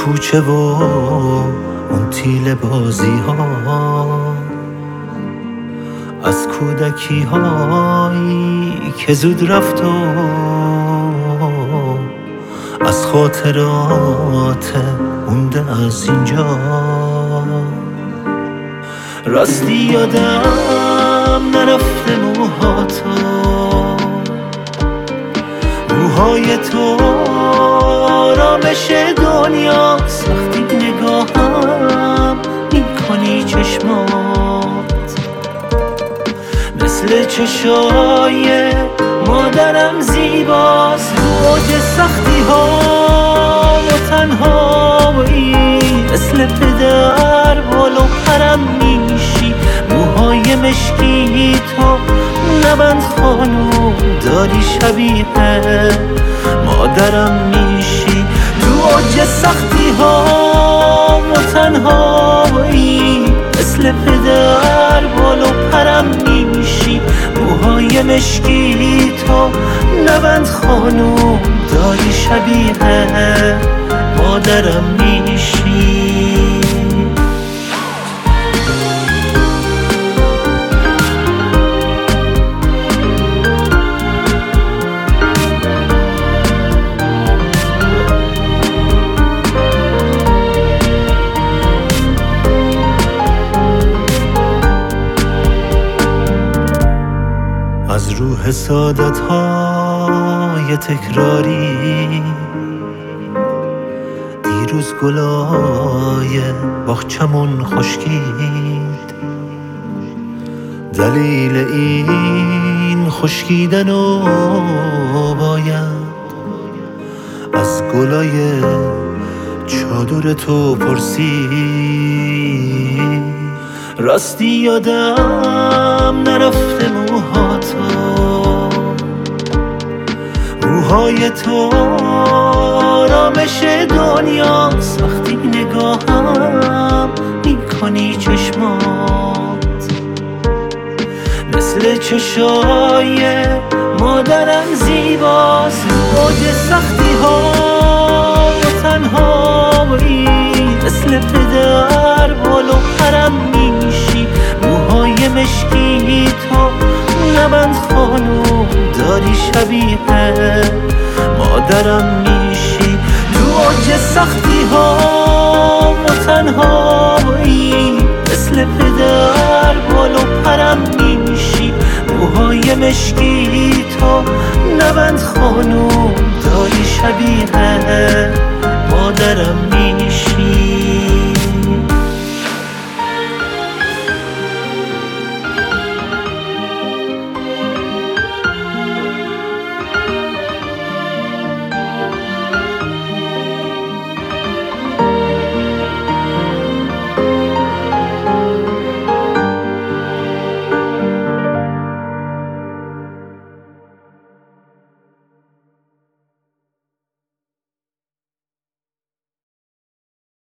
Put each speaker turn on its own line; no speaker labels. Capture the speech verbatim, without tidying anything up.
کوچه و اون تیل بازی ها، از کودکی هایی که زود رفت و از خاطرات مونده از اینجا. راستی یادم نرفته موهاتو، موهای تو آرامش دنیاست. وقتی نگاهم میکنی چشمات مثل چشای مادرم زیباست. رو اوج سختی ها و تنهایی مثل پدر بالو پرم میشی. موهای مشکی تو نبند خانوم، داری شبیه مادرم میشی. تو اوج سختی ها و تنهایی مثل پدر بالو پرم میشی. موهای مشکی تو نبند خانوم، داری شبیه مادرم میشی. از روح سعادت های تکراری دیروز گلای باغچمون خشکید. دلیل این خشکیدن و باید از گلای چادر تو پرسید. راستی یادم نرفته موهاتو، موهای تو آرامش دنیاست. وقتی نگاهم میکنی چشمات مثل چشای مادرم زیباست. رو اوج سختی ها و تنهایی مثل پدر بالو پرم میشی. موهای مشکی تو نبند خانوم، داری شبیه مادرم میشی. تو اوج سختی ها و تنهایی مثل پدر بالو پرم میشی. موهای مشکی تو نبند خانوم، داری شبیه مادرم میشی.